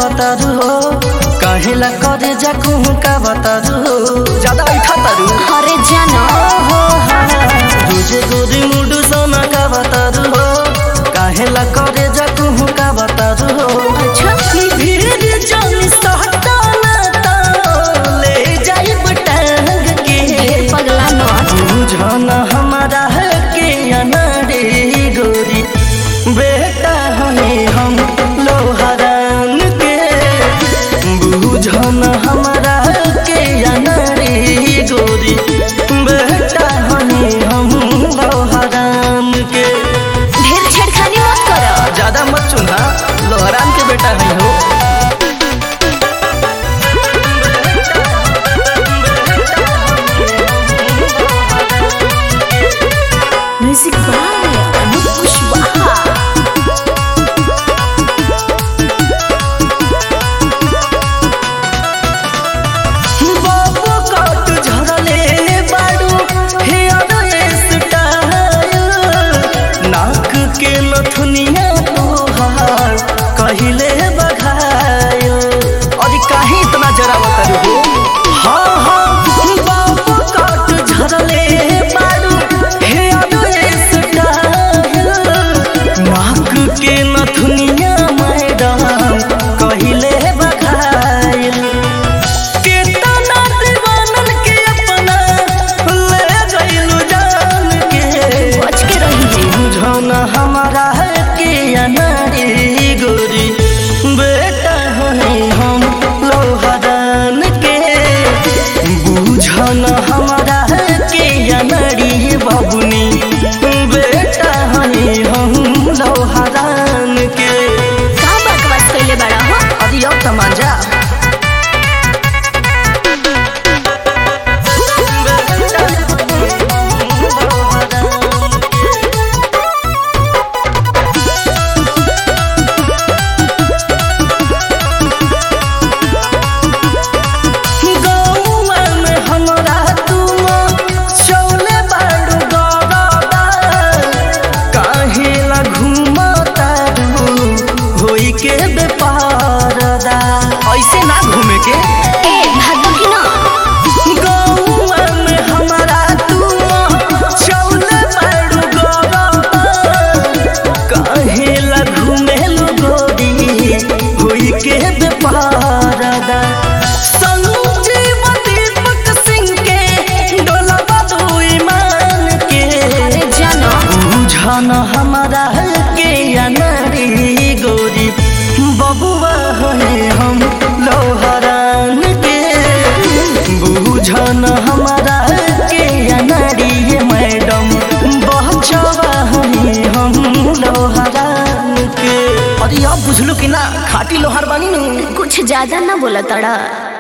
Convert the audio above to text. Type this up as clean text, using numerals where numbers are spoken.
बतारू हो काहेला करे जाकू का बतारू हो ज्यादा इठा तारू अरे जानो हो तुझे गोरी मुडू सोना का बतारू हो काहेला करे जाकू का बतारू हो अच्छा भीड़ जानी सहता ना तो ले जाई बटांग के पगला नौत बुझाना हमारा है के अनारे गोरी बेटा है हम लोहारान के बुझाना हमारा के अनारे गोरी बेटा है हम लोहारान के ढेर छेड़खानी मत करो ज्यादा मत सुना लोहारान के बेटा है हो म्यूजिक बाय अनूप कुशवाहा बाबू काट झड़ले बाड़ू हेयर स्टाइल नाक के नथुनिया तोहार कहिले बघायल अरे काहे इतना जरावत हो हाँ हाँ बाबू काट झड़ले बाड़ू हेयर स्टाइल नाक के नथुनिया मैडम कहिले बघायल केतना दीवानन के अपना ले गइलू जान के बच के रही बुझाना हमारा है के अनारी गोरी बेटा है हम लोहारान के बुझाना हमारा है के अनारी बाबुनी बेटा है हम लोहारान के का बकवास कइले बड़ा हो अरे अब तमांजा गौआ में हमरा तुम चौले बाड़ू गरदा काहेला घूमतारू होई के बेपारदा ऐसे ना घूमे के ए भागो कि ना गौआ में हमरा तुम चौले बाड़ू गरदा काहेला घूमेलू गोरी होई के बेपारदा संजीव दीपक सिंह के डोलबा तू ईमान के अरे जानो बुझाना हमारा है के अनारी गोरी बबुआ है हम लोहारान के बुझाना हमारा है के अनारी मैडम बचवा है हम लोहारान के अरे अब बुझलू कि ना खाटी लोहार बानी नु कुछ ज्यादा ना बोला तड़ा